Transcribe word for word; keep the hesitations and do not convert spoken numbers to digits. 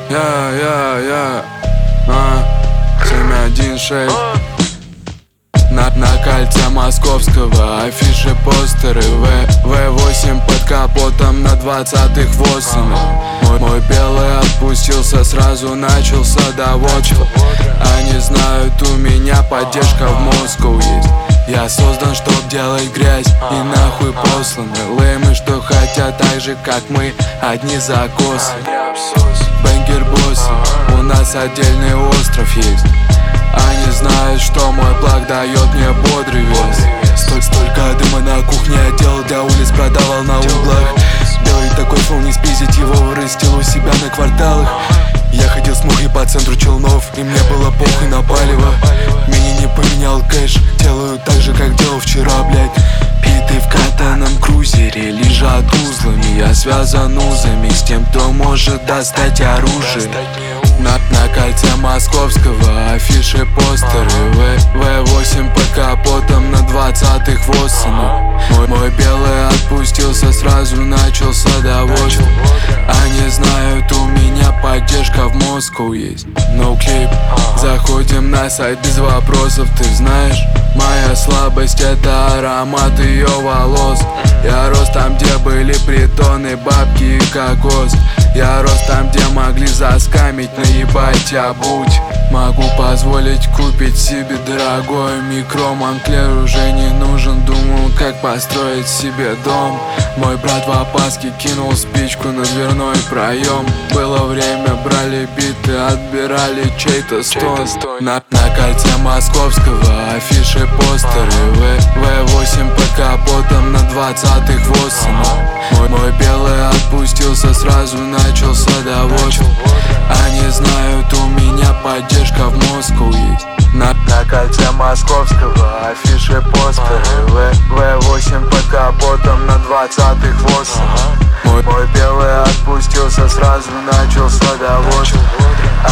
Я, я, я, а, семь один шесть. На, на кольце московского афиши, постеры вэ восемь под капотом на двадцатых восемь. Мой, мой белый отпустился, сразу начался доводчик. Они знают, у меня поддержка в Москву есть. Я создан, чтоб делать грязь, и нахуй посланы леймы, что хотят так же, как мы, одни закосы. Бэнгер боссы, у нас отдельный остров есть. Они знают, что мой плаг дает мне бодрый вес. Столь, столько дыма на кухне я делал для улиц, продавал на углах. Белый такой фон, не спиздить его, вырастил у себя на кварталах. Я ходил с мухой по центру Челнов, и мне было похуй на палево. Меня не поменял кэш, делаю так же, как делал вчера, блядь. Питы в катаном крузере лежат узлами. Я связан узами с тем, кто может достать оружие. На, на кольце московского афиши, постеры вэ восемь под капотом на двадцатых восемь. Мой, мой белый отпустился, сразу начался доводчик. Они знают, у меня поддержка в Москву есть. No clip. Заходим на сайт без вопросов, ты знаешь. Моя слабость — это аромат ее волос. Я рос там, где были притоны, бабки и кокос. Я рос там, где могли заскамить, наебать обуть. Могу позволить купить себе дорогой микро. Монклер уже не нужен, думал, как построить себе дом. Мой брат в опаске кинул спичку на дверной проем. Было время, брали биты, отбирали чей-то стон. На, на кольце московского афиши, постеры вэ восемь под капотом на двадцатых восемь. Мой, мой белый отпустился, сразу начался доводчик. Они знают, у меня поддержка в Москву есть. На, на кольце московского афиши, постеры вэ восемь под капотом на двадцатых восемь. Мой, мой белый отпустился, сразу начался доводчик.